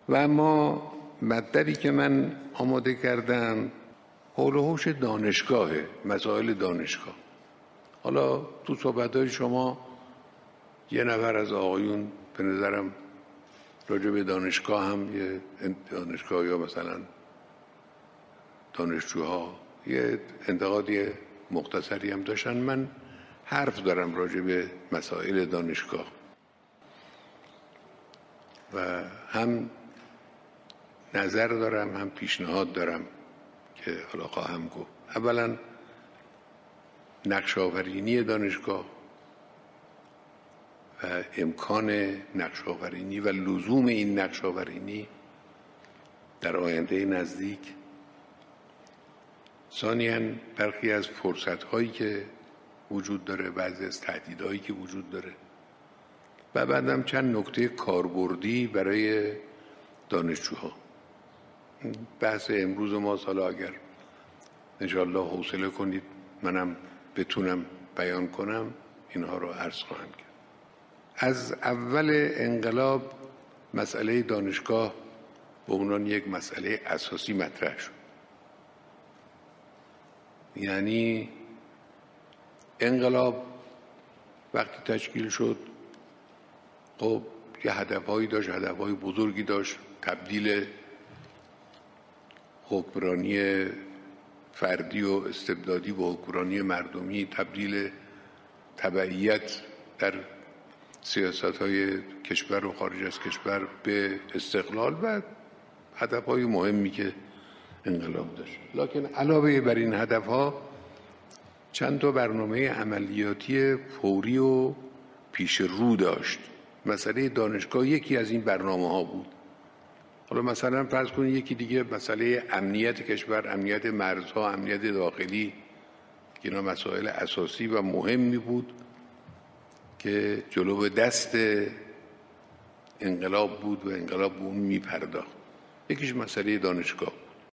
و اما مطلبی که من آماده کردم حول و حوش دانشگاهه، مسائل دانشگاه. حالا تو صحبت‌های شما یه نفر از آقایون به نظرم راجع به دانشگاه هم یه دانشگاه یا مثلا دانشجوها یه انتقادی مختصری هم داشتن. من حرف دارم راجع به مسائل دانشگاه و هم نظر دارم هم پیشنهاد دارم که حالا خواهم گفت. اولا نقش آفرینی دانشگاه و امکان نقش آفرینی و لزوم این نقش آفرینی در آینده نزدیک. ثانیاً برخی از فرصت‌هایی که وجود داره، بعضی از تهدیدهایی که وجود داره و بعدم چند نکته کاربردی برای دانشجوها. بحث امروز ما حالا اگر انشاءالله حوصله کنید منم بتونم بیان کنم اینها رو عرض خواهم کرد. از اول انقلاب مسئله دانشگاه به عنوان یک مسئله اساسی مطرح شد. یعنی انقلاب وقتی تشکیل شد خب یه هدفهایی داشت، هدفهای بزرگی داشت، تبدیل حکمرانی فردی و استبدادی به حکمرانی مردمی، تبدیل تبعیت در سیاست‌های کشور و خارج از کشور به استقلال و هدفهای مهمی که انقلاب داشت. لکن علاوه بر این هدفها چند تا برنامه عملیاتی فوری و پیش رو داشت. مسئله دانشگاه یکی از این برنامه‌ها بود. حالا مثلا فرض کنید یکی دیگه مسئله امنیت کشور، امنیت مرزها، امنیت داخلی، که اینا مسائل اساسی و مهمی بود که جلو به دست انقلاب بود و انقلاب به اون میپرداخت. یکیش مسئله دانشگاه.